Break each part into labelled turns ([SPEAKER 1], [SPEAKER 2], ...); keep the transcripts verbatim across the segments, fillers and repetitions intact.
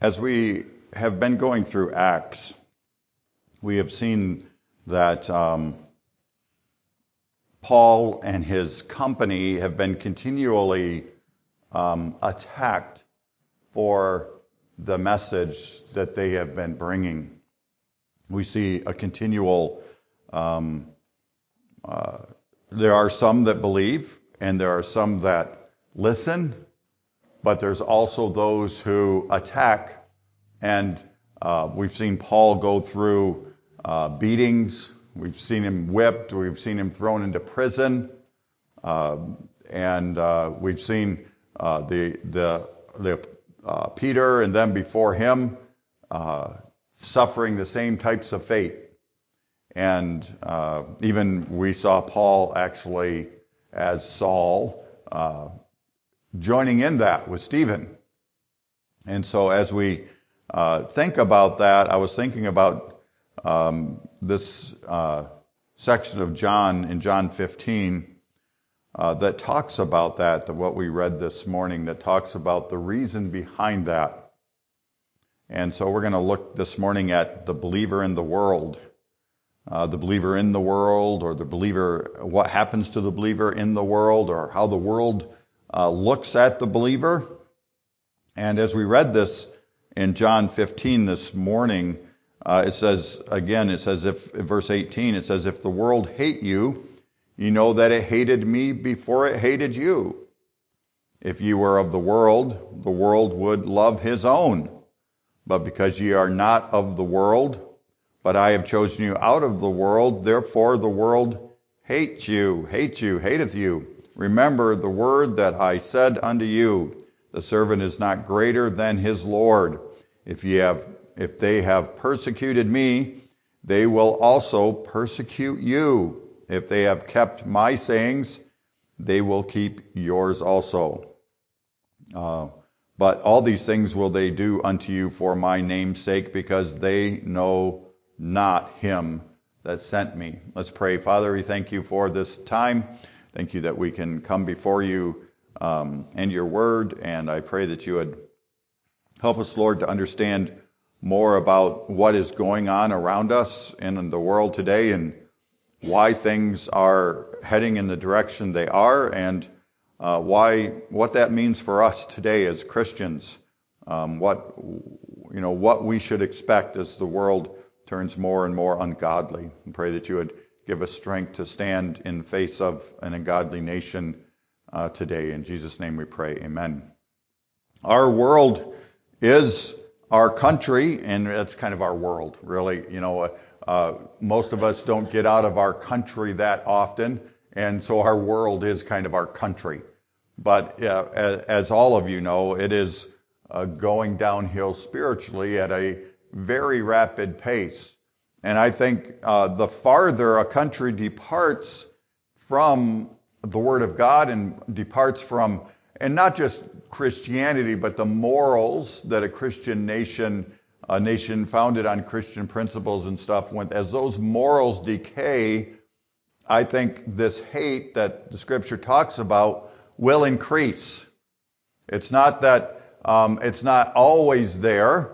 [SPEAKER 1] As we have been going through Acts, we have seen that um, Paul and his company have been continually um, attacked for the message that they have been bringing. We see a continual, um, uh, there are some that believe and there are some that listen, but there's also those who attack. And uh, we've seen Paul go through uh, beatings. We've seen him whipped. We've seen him thrown into prison. Uh, and uh, we've seen uh, the the the uh, Peter and then before him uh, suffering the same types of fate. And uh, even we saw Paul actually as Saul uh, joining in that with Stephen. And so as we uh, think about that, I was thinking about um, this uh, section of John in John fifteen uh, that talks about that, the, what we read this morning, that talks about the reason behind that. And so we're going to look this morning at the believer in the world. Uh, the believer in the world, or the believer, what happens to the believer in the world, or how the world uh, looks at the believer. And as we read this in John fifteen this morning, uh, it says, again, it says, if verse eighteen, it says, if the world hate you, you know that it hated me before it hated you. If you were of the world, the world would love his own. But because ye are not of the world, but I have chosen you out of the world, therefore the world hates you, hates you, hateth you. Remember the word that I said unto you, the servant is not greater than his Lord. If ye have, if they have persecuted me, they will also persecute you. If they have kept my sayings, they will keep yours also. Uh, but all these things will they do unto you for my name's sake, because they know not him that sent me. Let's pray. Father, we thank you for this time. Thank you that we can come before you um, and your word, and I pray that you would help us, Lord, to understand more about what is going on around us and in the world today, and why things are heading in the direction they are, and uh, why what that means for us today as Christians. Um, what you know, what we should expect as the world turns more and more ungodly. And pray that you would give us strength to stand in the face of an ungodly nation uh, today. In Jesus' name we pray. Amen. Our world is our country, and that's kind of our world, really. You know, uh, uh, most of us don't get out of our country that often, and so our world is kind of our country. But uh, as, as all of you know, it is uh, going downhill spiritually at a very rapid pace. And I think uh, the farther a country departs from the Word of God and departs from, and not just Christianity, but the morals that a Christian nation, a nation founded on Christian principles and stuff, when, as those morals decay, I think this hate that the Scripture talks about will increase. It's not that um, it's not always there.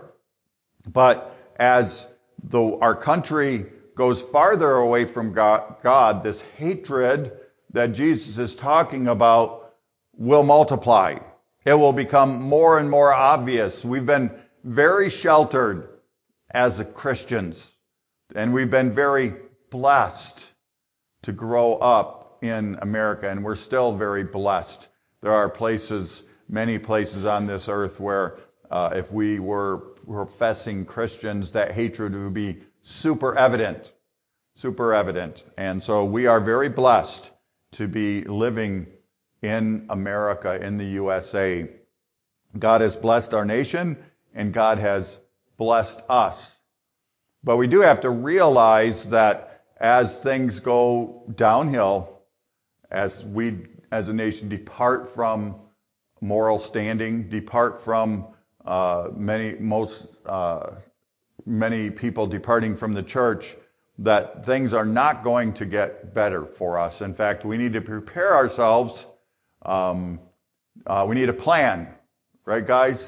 [SPEAKER 1] But as the, our country goes farther away from God, God, this hatred that Jesus is talking about will multiply. It will become more and more obvious. We've been very sheltered as Christians, and we've been very blessed to grow up in America, and we're still very blessed. There are places, many places on this earth where uh, if we were professing Christians, that hatred would be super evident, super evident. And so we are very blessed to be living in America, in the U S A. God has blessed our nation, and God has blessed us. But we do have to realize that as things go downhill, as we as a nation depart from moral standing, depart from Uh, many, most, uh, many people departing from the church, that things are not going to get better for us. In fact, we need to prepare ourselves. Um, uh, we need a plan, right, guys?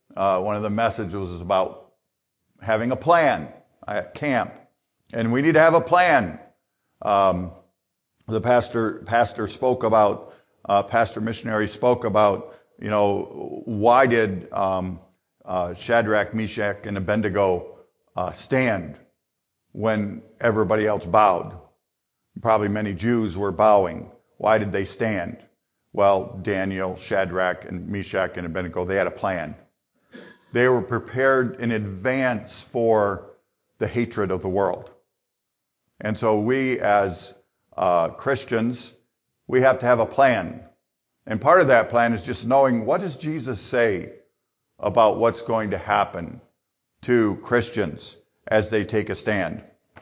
[SPEAKER 1] Uh, one of the messages was about having a plan at camp. And we need to have a plan. Um, the pastor pastor spoke about, uh, pastor missionary spoke about, you know, why did um, uh, Shadrach, Meshach, and Abednego uh, stand when everybody else bowed? Probably many Jews were bowing. Why did they stand? Well, Daniel, Shadrach, and Meshach, and Abednego, they had a plan. They were prepared in advance for the hatred of the world. And so we as uh, Christians, we have to have a plan. And part of that plan is just knowing, what does Jesus say about what's going to happen to Christians as they take a stand?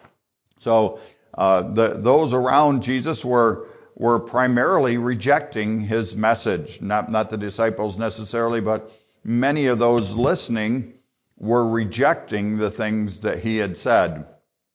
[SPEAKER 1] So uh, the, those around Jesus were were primarily rejecting his message. Not, not the disciples necessarily, but many of those listening were rejecting the things that he had said.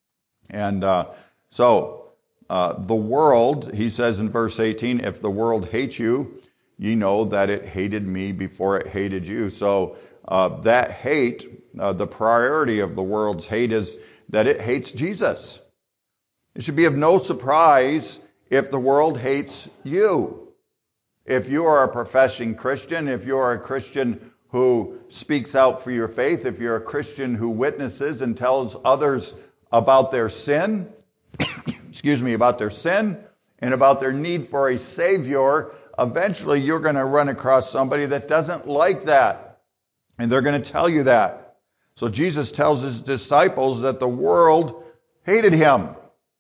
[SPEAKER 1] And uh, so uh, the world, he says in verse eighteen, if the world hates you, ye know that it hated me before it hated you. So uh, that hate, uh, the priority of the world's hate is that it hates Jesus. It should be of no surprise if the world hates you. If you are a professing Christian, if you are a Christian who speaks out for your faith, if you're a Christian who witnesses and tells others about their sin, excuse me, about their sin and about their need for a Savior, eventually you're going to run across somebody that doesn't like that. And they're going to tell you that. So Jesus tells his disciples that the world hated him.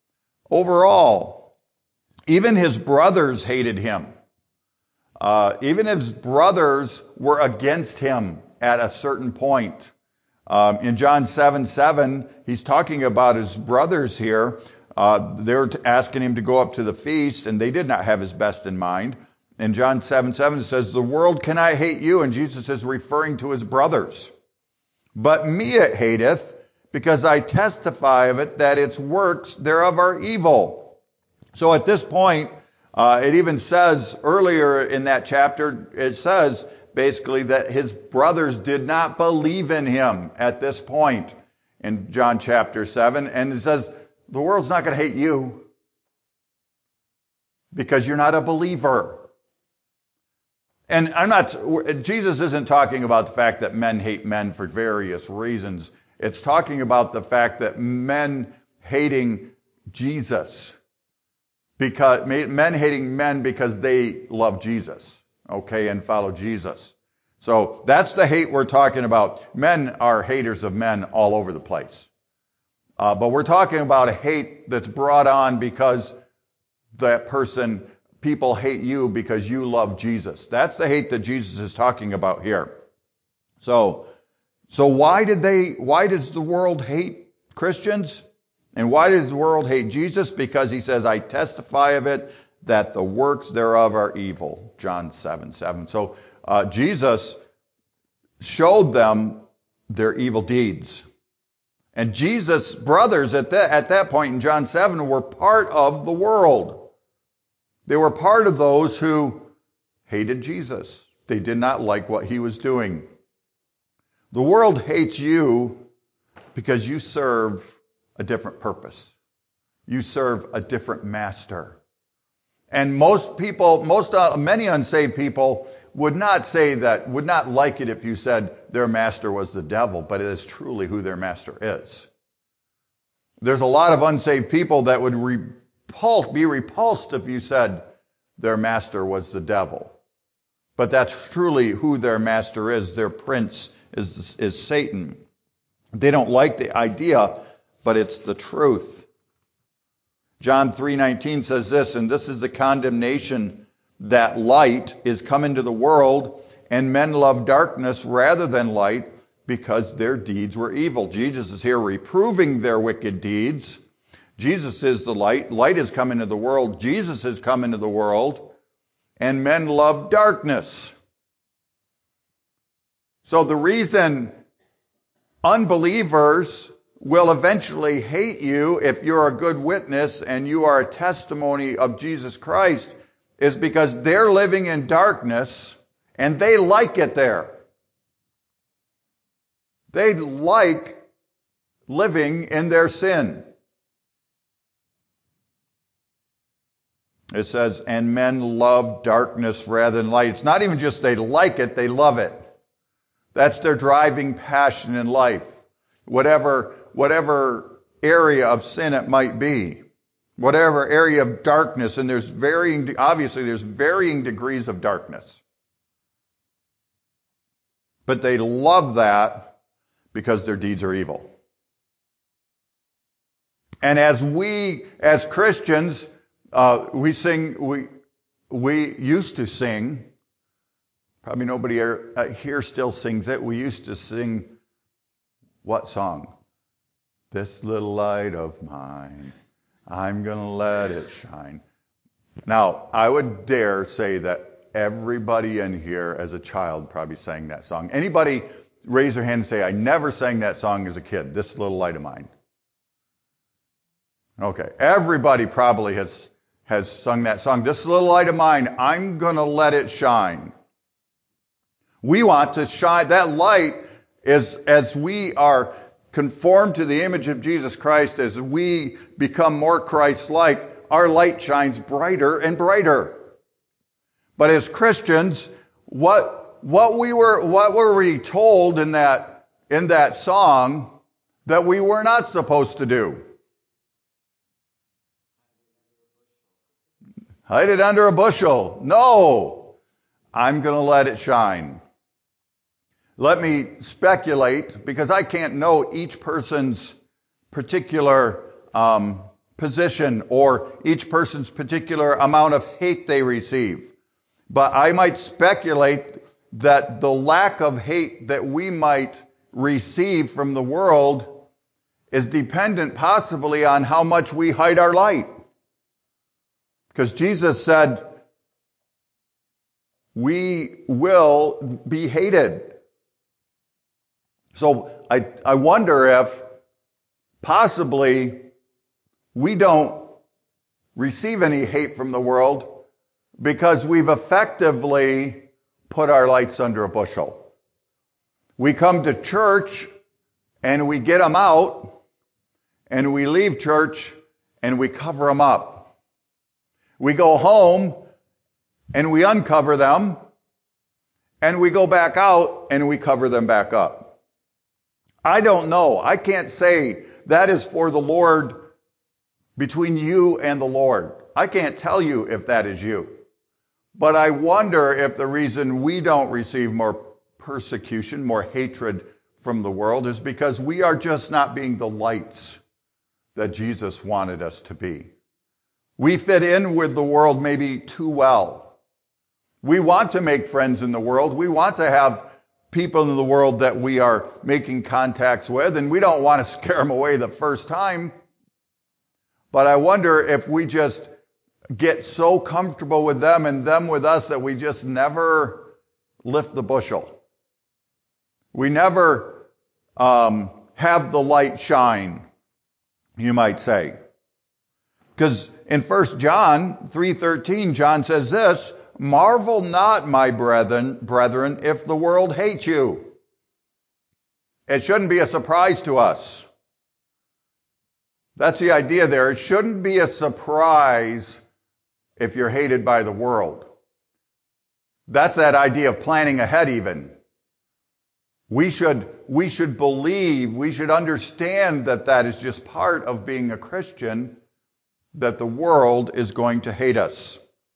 [SPEAKER 1] Overall, even his brothers hated him. Uh, even his brothers were against him at a certain point. Um, in John seven seven, he's talking about his brothers here. Uh, they're asking him to go up to the feast, and they did not have his best in mind. In John seven seven, it says, the world cannot hate you, and Jesus is referring to his brothers. But me it hateth, because I testify of it that its works thereof are evil. So at this point, uh, it even says earlier in that chapter, it says basically that his brothers did not believe in him at this point in John chapter seven. And it says, the world's not going to hate you because you're not a believer. And I'm not, Jesus isn't talking about the fact that men hate men for various reasons. It's talking about the fact that men hating Jesus. Because men hating men because they love Jesus, okay, and follow Jesus. So that's the hate we're talking about. Men are haters of men all over the place. Uh, but we're talking about a hate that's brought on because that person, people hate you because you love Jesus. That's the hate that Jesus is talking about here. So, so why did they, why does the world hate Christians? And why does the world hate Jesus? Because he says, I testify of it, that the works thereof are evil. John seven seven. So uh, Jesus showed them their evil deeds. And Jesus' brothers at that, at that point in John seven were part of the world. They were part of those who hated Jesus. They did not like what he was doing. The world hates you because you serve a different purpose. You serve a different master. And most people, most uh, many unsaved people would not say that, would not like it if you said their master was the devil, but it is truly who their master is. There's a lot of unsaved people that would repulse, be repulsed if you said their master was the devil. But that's truly who their master is. Their prince is, is Satan. They don't like the idea, but it's the truth. John three nineteen says this, and this is the condemnation, that light is come into the world, and men love darkness rather than light, because their deeds were evil. Jesus is here reproving their wicked deeds. Jesus is the light. Light has come into the world. Jesus has come into the world, and men love darkness. So the reason unbelievers will eventually hate you if you're a good witness and you are a testimony of Jesus Christ is because they're living in darkness and they like it there. They like living in their sin. It says, and men love darkness rather than light. It's not even just they like it, they love it. That's their driving passion in life. Whatever, whatever area of sin it might be. Whatever area of darkness, and there's varying, obviously there's varying degrees of darkness. But they love that because their deeds are evil. And as we, as Christians, uh, we sing, we, we used to sing, probably nobody here, here still sings it. We used to sing what song? This little light of mine, I'm going to let it shine. Now, I would dare say that everybody in here as a child probably sang that song. Anybody raise their hand and say, I never sang that song as a kid, This Little Light of Mine. Okay, everybody probably has, has sung that song, This Little Light of Mine, I'm going to let it shine. We want to shine. That light is, as we are conformed to the image of Jesus Christ, as we become more Christ-like, our light shines brighter and brighter. But as Christians, what, what we were, what were we told in that, in that song that we were not supposed to do? Hide it under a bushel. No, I'm going to let it shine. Let me speculate, because I can't know each person's particular um, position or each person's particular amount of hate they receive. But I might speculate that the lack of hate that we might receive from the world is dependent possibly on how much we hide our light. Because Jesus said, we will be hated. So I, I wonder if possibly we don't receive any hate from the world because we've effectively put our lights under a bushel. We come to church and we get them out, and we leave church and we cover them up. We go home and we uncover them, and we go back out and we cover them back up. I don't know. I can't say that is for the Lord, between you and the Lord. I can't tell you if that is you. But I wonder if the reason we don't receive more persecution, more hatred from the world is because we are just not being the lights that Jesus wanted us to be. We fit in with the world maybe too well. We want to make friends in the world. We want to have people in the world that we are making contacts with, and we don't want to scare them away the first time. But I wonder if we just get so comfortable with them and them with us that we just never lift the bushel. We never um, have the light shine, you might say. Because in First John three thirteen, John says this, marvel not, my brethren, brethren, if the world hates you. It shouldn't be a surprise to us. That's the idea there. It shouldn't be a surprise if you're hated by the world. That's that idea of planning ahead even. We should, we should believe, we should understand that that is just part of being a Christian, that the world is going to hate us.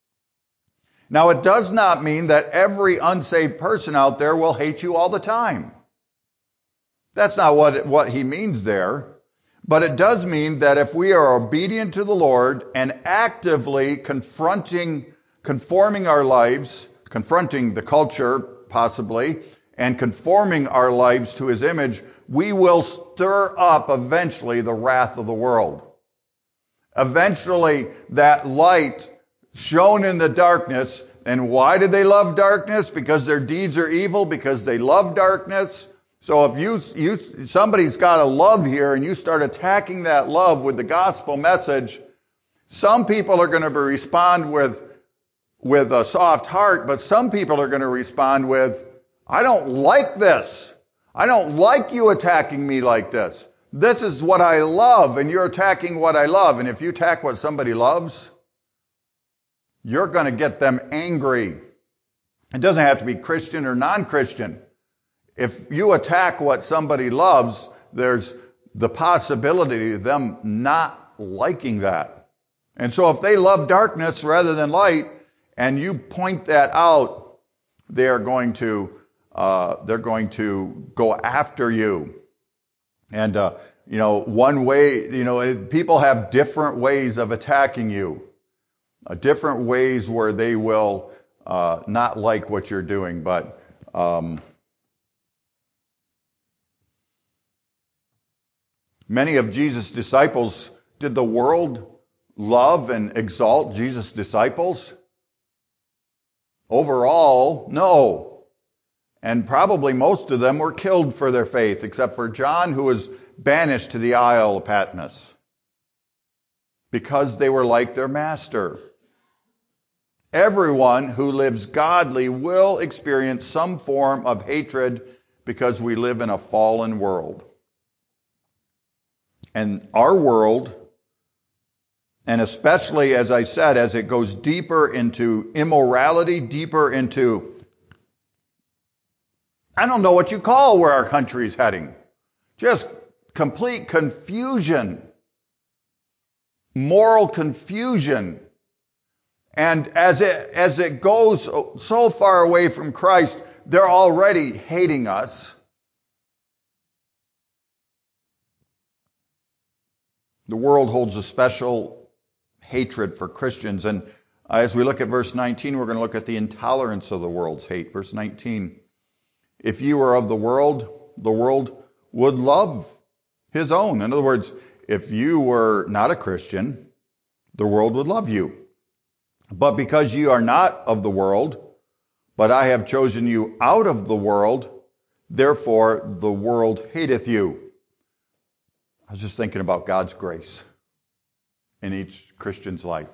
[SPEAKER 1] Now, it does not mean that every unsaved person out there will hate you all the time. That's not what, what he means there. But it does mean that if we are obedient to the Lord and actively confronting, conforming our lives, confronting the culture possibly, and conforming our lives to his image, we will stir up eventually the wrath of the world. Eventually, that light shone in the darkness. And why did they love darkness? Because their deeds are evil, because they love darkness. So if you, you, somebody's got a love here and you start attacking that love with the gospel message, some people are going to respond with, with a soft heart, but some people are going to respond with, I don't like this. I don't like you attacking me like this. This is what I love, and you're attacking what I love. And if you attack what somebody loves, you're going to get them angry. It doesn't have to be Christian or non-Christian. If you attack what somebody loves, there's the possibility of them not liking that. And so if they love darkness rather than light, and you point that out, they are going to uh, they're going to go after you. And uh, you know, one way, you know, people have different ways of attacking you, uh, different ways where they will uh, not like what you're doing, but. Um, Many of Jesus' disciples, did the world love and exalt Jesus' disciples? Overall, no. And probably most of them were killed for their faith, except for John, who was banished to the Isle of Patmos because they were like their master. Everyone who lives godly will experience some form of hatred because we live in a fallen world. And our world, and especially, as I said, as it goes deeper into immorality, deeper into, I don't know what you call where our country is heading. Just complete confusion. Moral confusion. And as it, as it goes so far away from Christ, they're already hating us. The world holds a special hatred for Christians. And as we look at verse nineteen, we're going to look at the intolerance of the world's hate. Verse nineteen, if you were of the world, the world would love his own. In other words, if you were not a Christian, the world would love you. But because you are not of the world, but I have chosen you out of the world, therefore the world hateth you. I was just thinking about God's grace in each Christian's life.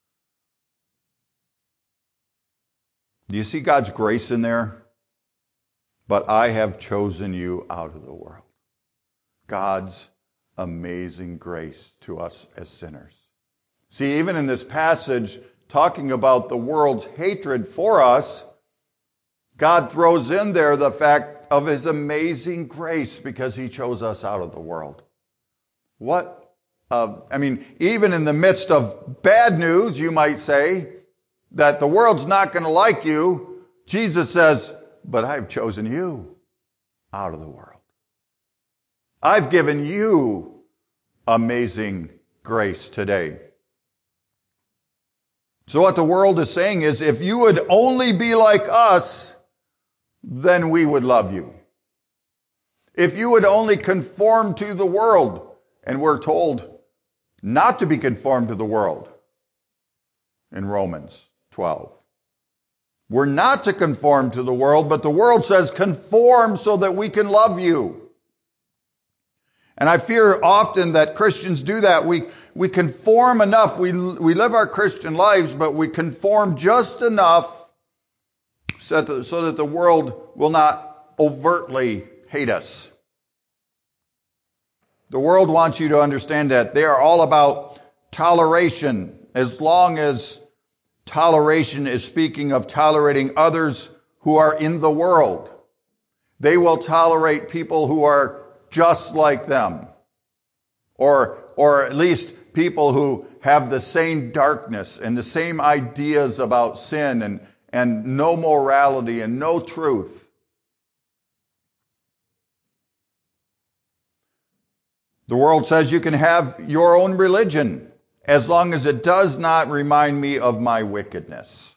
[SPEAKER 1] Do you see God's grace in there? But I have chosen you out of the world. God's amazing grace to us as sinners. See, even in this passage, talking about the world's hatred for us, God throws in there the fact of his amazing grace because he chose us out of the world. What, uh, I mean, even in the midst of bad news, you might say, that the world's not going to like you, Jesus says, but I've chosen you out of the world. I've given you amazing grace today. So what the world is saying is, if you would only be like us, then we would love you. If you would only conform to the world, and we're told not to be conformed to the world in Romans twelve. We're not to conform to the world, but the world says conform so that we can love you. And I fear often that Christians do that. We we conform enough. We we live our Christian lives, but we conform just enough so that the, so that the world will not overtly hate us. The world wants you to understand that they are all about toleration. As long as toleration is speaking of tolerating others who are in the world, they will tolerate people who are just like them. Or, or at least people who have the same darkness and the same ideas about sin and, and no morality and no truth. The world says you can have your own religion as long as it does not remind me of my wickedness.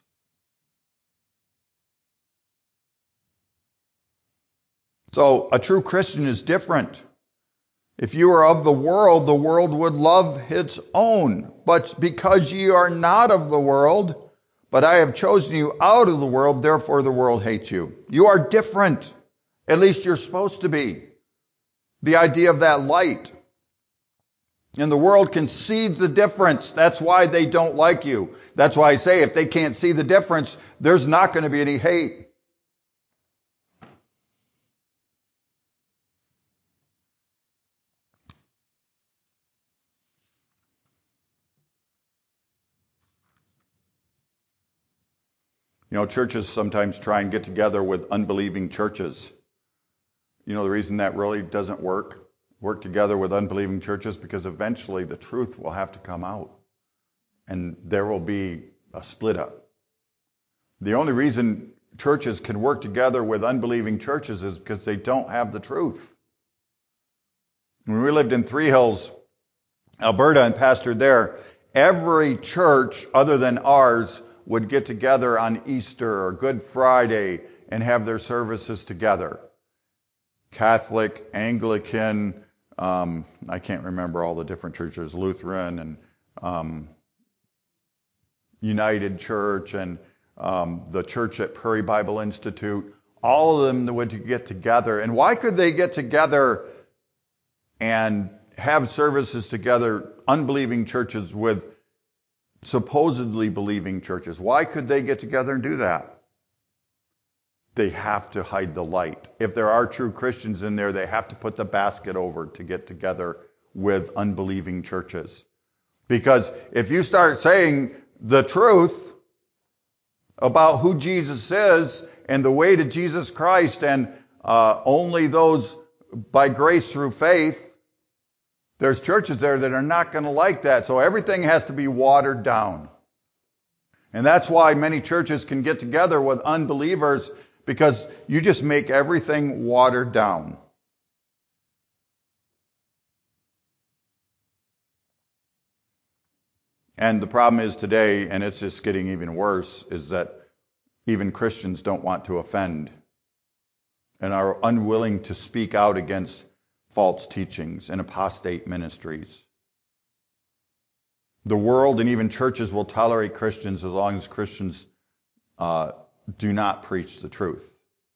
[SPEAKER 1] So a true Christian is different. If you are of the world, the world would love its own. But because ye are not of the world, but I have chosen you out of the world, therefore the world hates you. You are different. At least you're supposed to be. The idea of that light. And the world can see the difference. That's why they don't like you. That's why I say if they can't see the difference, there's not going to be any hate. You know, churches sometimes try and get together with unbelieving churches. You know, the reason that really doesn't work, work together with unbelieving churches, because eventually the truth will have to come out. And there will be a split up. The only reason churches can work together with unbelieving churches is because they don't have the truth. When we lived in Three Hills, Alberta, and pastored there, every church other than ours would get together on Easter or Good Friday and have their services together. Catholic, Anglican, um, I can't remember all the different churches, Lutheran and um, United Church and um, the church at Prairie Bible Institute. All of them would get together. And why could they get together and have services together, unbelieving churches with supposedly believing churches? Why could they get together and do that? They have to hide the light. If there are true Christians in there, they have to put the basket over to get together with unbelieving churches. Because if you start saying the truth about who Jesus is and the way to Jesus Christ and uh, only those by grace through faith, there's churches there that are not going to like that. So everything has to be watered down. And that's why many churches can get together with unbelievers, because you just make everything watered down. And the problem is today, and it's just getting even worse, is that even Christians don't want to offend and are unwilling to speak out against false teachings and apostate ministries. The world and even churches will tolerate Christians as long as Christians uh, do not preach the truth.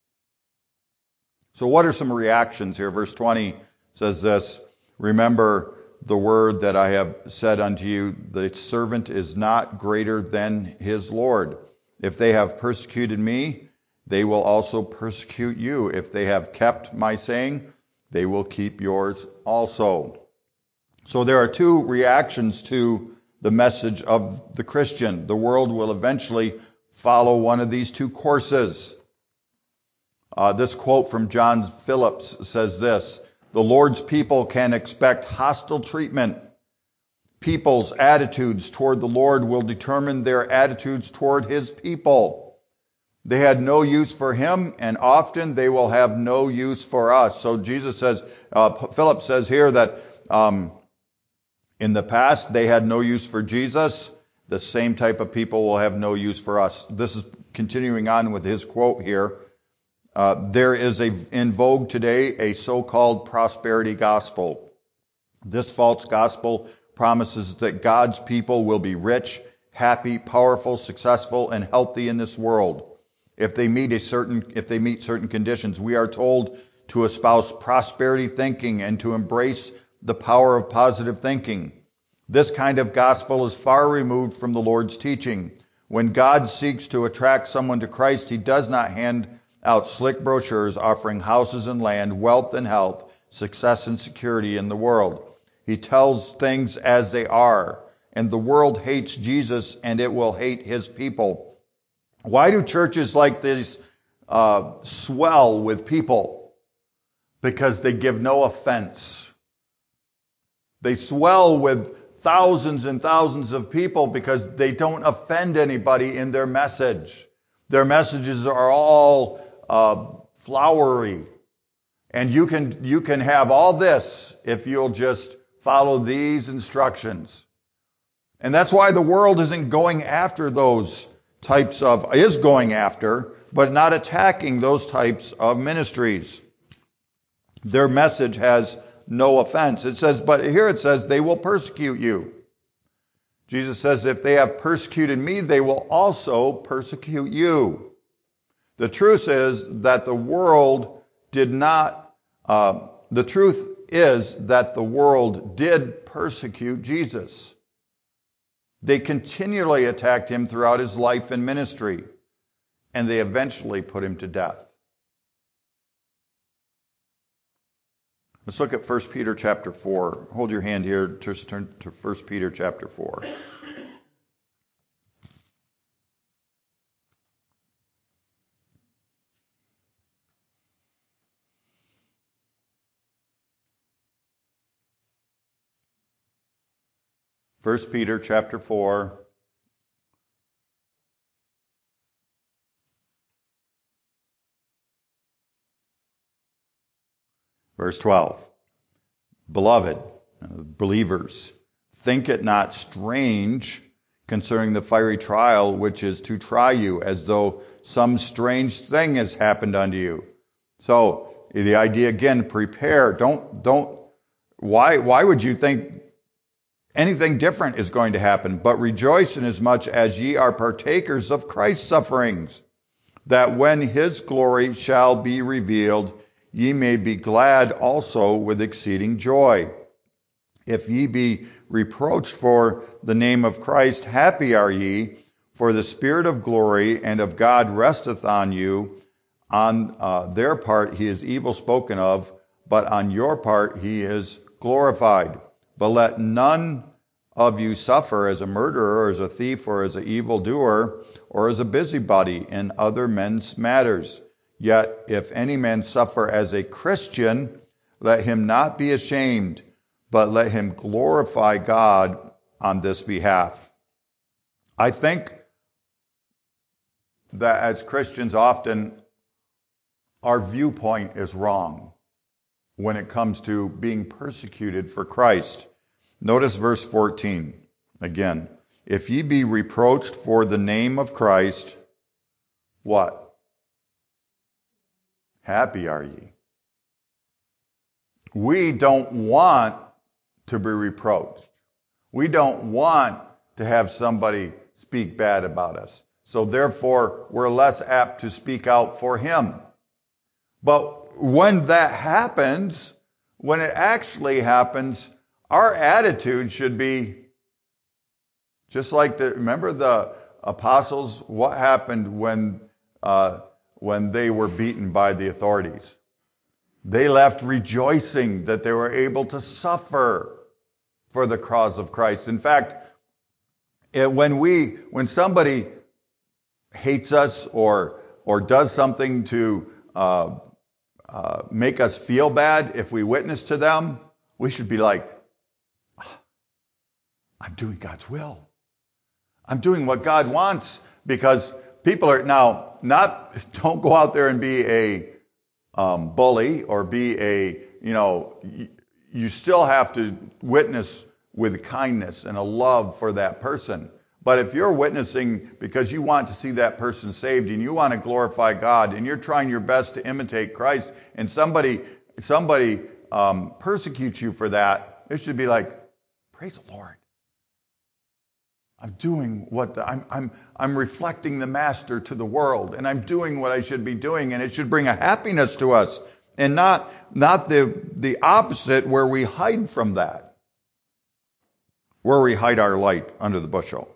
[SPEAKER 1] So what are some reactions here? Verse twenty says this: remember the word that I have said unto you, the servant is not greater than his Lord. If they have persecuted me, they will also persecute you. If they have kept my saying, they will keep yours also. So there are two reactions to the message of the Christian. The world will eventually follow one of these two courses. Uh, this quote from John Phillips says this: the Lord's people can expect hostile treatment. People's attitudes toward the Lord will determine their attitudes toward his people. They had no use for him, and often they will have no use for us. So Jesus says, uh, Philip says here that um, in the past they had no use for Jesus. The same type of people will have no use for us. This is continuing on with his quote here. Uh, there is a in vogue today a so-called prosperity gospel. This false gospel promises that God's people will be rich, happy, powerful, successful, and healthy in this world. If they meet a certain, if they meet certain conditions, we are told to espouse prosperity thinking and to embrace the power of positive thinking. This kind of gospel is far removed from the Lord's teaching. When God seeks to attract someone to Christ, he does not hand out slick brochures offering houses and land, wealth and health, success and security in the world. He tells things as they are, and the world hates Jesus and it will hate his people. Why do churches like these uh, swell with people? Because they give no offense. They swell with thousands and thousands of people because they don't offend anybody in their message. Their messages are all uh, flowery. And you can, you can have all this if you'll just follow these instructions. And that's why the world isn't going after those types of, is going after, but not attacking those types of ministries. Their message has no offense. It says, but here it says, they will persecute you. Jesus says, if they have persecuted me, they will also persecute you. The truth is that the world did not, uh, the truth is that the world did persecute Jesus. They continually attacked him throughout his life and ministry, and they eventually put him to death. Let's look at First Peter chapter four. Hold your hand here. Just turn to First Peter chapter four. First Peter chapter four. Verse twelve. Beloved, believers, think it not strange concerning the fiery trial which is to try you, as though some strange thing has happened unto you. So the idea again, prepare. Don't don't. Why why would you think anything different is going to happen? But rejoice inasmuch as ye are partakers of Christ's sufferings, that when his glory shall be revealed, ye may be glad also with exceeding joy. If ye be reproached for the name of Christ, happy are ye, for the Spirit of glory and of God resteth on you. On uh, their part he is evil spoken of, but on your part he is glorified. But let none of you suffer as a murderer, or as a thief, or as an evildoer, or as a busybody in other men's matters. Yet if any man suffer as a Christian, let him not be ashamed, but let him glorify God on this behalf. I think that as Christians often our viewpoint is wrong when it comes to being persecuted for Christ. Notice verse fourteen again. If ye be reproached for the name of Christ, what? Happy are ye. We don't want to be reproached. We don't want to have somebody speak bad about us. So therefore, we're less apt to speak out for him. But when that happens, when it actually happens, our attitude should be just like the, remember the apostles, what happened when, uh, when they were beaten by the authorities? They left rejoicing that they were able to suffer for the cause of Christ. In fact, it, when we, when somebody hates us or or does something to uh, uh, make us feel bad, if we witness to them, we should be like, I'm doing God's will. I'm doing what God wants, because people are now not. Don't go out there and be a um, bully or be a you know. You still have to witness with kindness and a love for that person. But if you're witnessing because you want to see that person saved and you want to glorify God and you're trying your best to imitate Christ, and somebody somebody um, persecutes you for that, it should be like, praise the Lord. I'm doing what the, I'm I'm I'm reflecting the Master to the world, and I'm doing what I should be doing, and it should bring a happiness to us, and not not the the opposite, where we hide from that, where we hide our light under the bushel.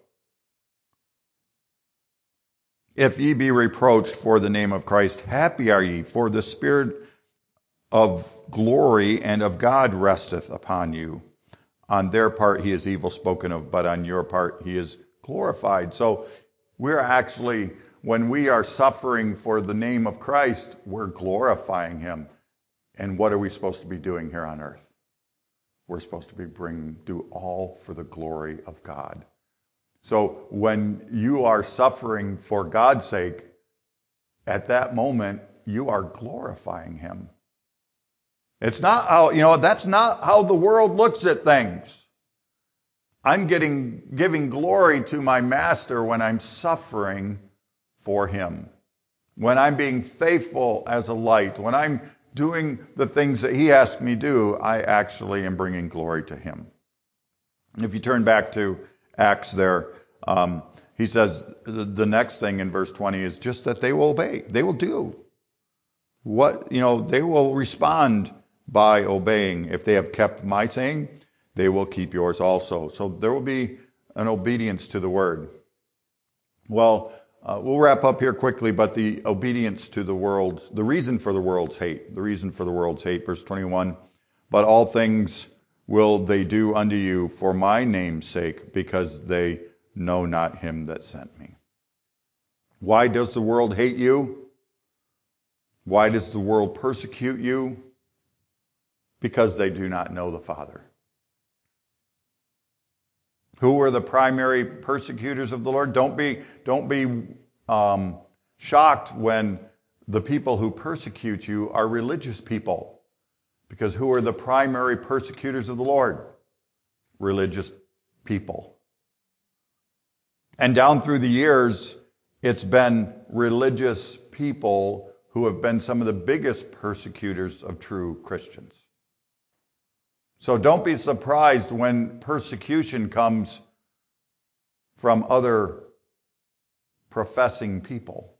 [SPEAKER 1] If ye be reproached for the name of Christ, happy are ye, for the Spirit of glory and of God resteth upon you. On their part he is evil spoken of, but on your part he is glorified. So we're actually, when we are suffering for the name of Christ, we're glorifying him. And what are we supposed to be doing here on earth? We're supposed to be bringing, do all for the glory of God. So when you are suffering for God's sake, at that moment, you are glorifying him. It's not how, you know, that's not how the world looks at things. I'm getting, giving glory to my Master when I'm suffering for him. When I'm being faithful as a light, when I'm doing the things that he asked me to do, I actually am bringing glory to him. If you turn back to Acts there, um, he says the next thing in verse twenty is just that they will obey. They will do what, you know, they will respond by obeying. If they have kept my saying, they will keep yours also. So there will be an obedience to the word. Well, uh, we'll wrap up here quickly, but the obedience to the world, the reason for the world's hate, the reason for the world's hate, verse twenty-one, but all things will they do unto you for my name's sake, because they know not him that sent me. Why does the world hate you? Why does the world persecute you? Because they do not know the Father. Who were the primary persecutors of the Lord? Don't be, don't be um, shocked when the people who persecute you are religious people. Because who are the primary persecutors of the Lord? Religious people. And down through the years, it's been religious people who have been some of the biggest persecutors of true Christians. So don't be surprised when persecution comes from other professing people.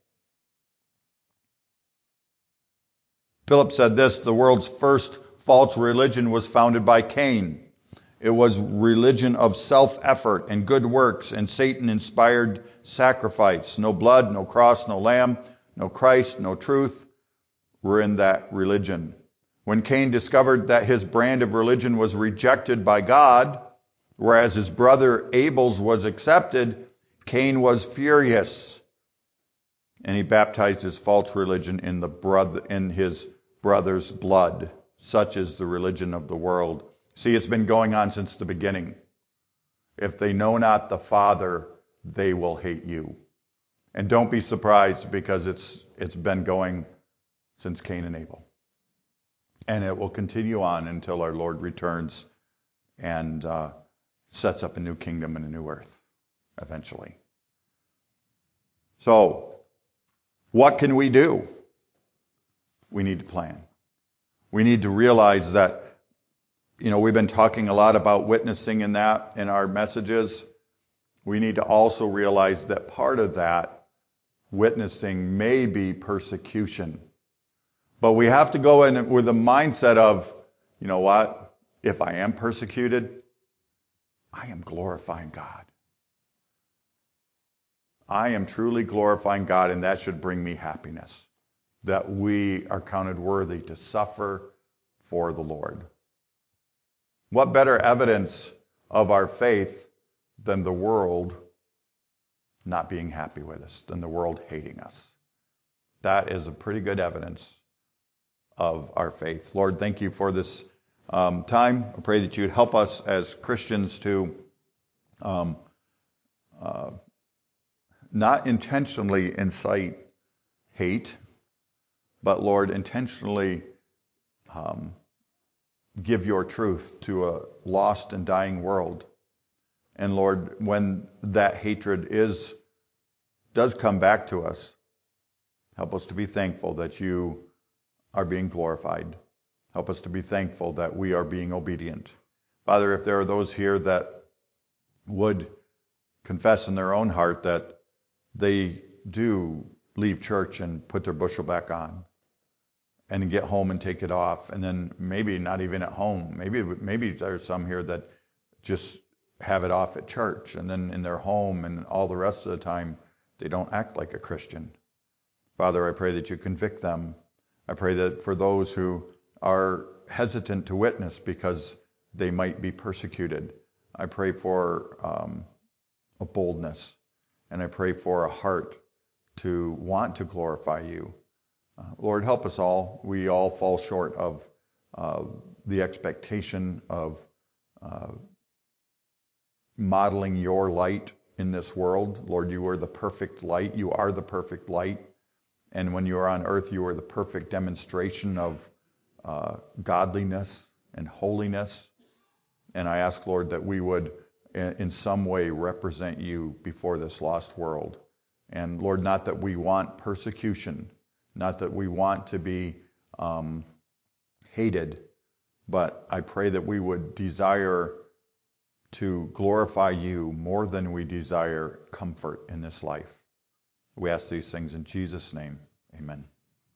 [SPEAKER 1] Philip said this, the world's first false religion was founded by Cain. It was religion of self-effort and good works and Satan-inspired sacrifice. No blood, no cross, no lamb, no Christ, no truth were in that religion. When Cain discovered that his brand of religion was rejected by God, whereas his brother Abel's was accepted, Cain was furious. And he baptized his false religion in the brother, in his brother's blood. Such is the religion of the world. See, it's been going on since the beginning. If they know not the Father, they will hate you. And don't be surprised because it's it's been going since Cain and Abel. And it will continue on until our Lord returns and uh, sets up a new kingdom and a new earth eventually. So, what can we do? We need to plan. We need to realize that, you know, we've been talking a lot about witnessing in that in our messages. We need to also realize that part of that witnessing may be persecution. But we have to go in with a mindset of, you know what? If I am persecuted, I am glorifying God. I am truly glorifying God, and that should bring me happiness. That we are counted worthy to suffer for the Lord. What better evidence of our faith than the world not being happy with us, than the world hating us? That is a pretty good evidence of our faith. Lord, thank you for this um, time. I pray that you would help us as Christians to um, uh, not intentionally incite hate, but Lord, intentionally um, give your truth to a lost and dying world. And Lord, when that hatred is does come back to us, help us to be thankful that you are being glorified. Help us to be thankful that we are being obedient. Father, if there are those here that would confess in their own heart that they do leave church and put their bushel back on and get home and take it off, and then maybe not even at home. Maybe maybe there's some here that just have it off at church, and then in their home and all the rest of the time they don't act like a Christian. Father, I pray that you convict them. I pray that for those who are hesitant to witness because they might be persecuted, I pray for um, a boldness, and I pray for a heart to want to glorify you. Uh, Lord, help us all. We all fall short of uh, the expectation of uh, modeling your light in this world. Lord, you are the perfect light. You are the perfect light. And when you are on earth, you are the perfect demonstration of uh, godliness and holiness. And I ask, Lord, that we would in some way represent you before this lost world. And Lord, not that we want persecution, not that we want to be um, hated, but I pray that we would desire to glorify you more than we desire comfort in this life. We ask these things in Jesus' name. Amen.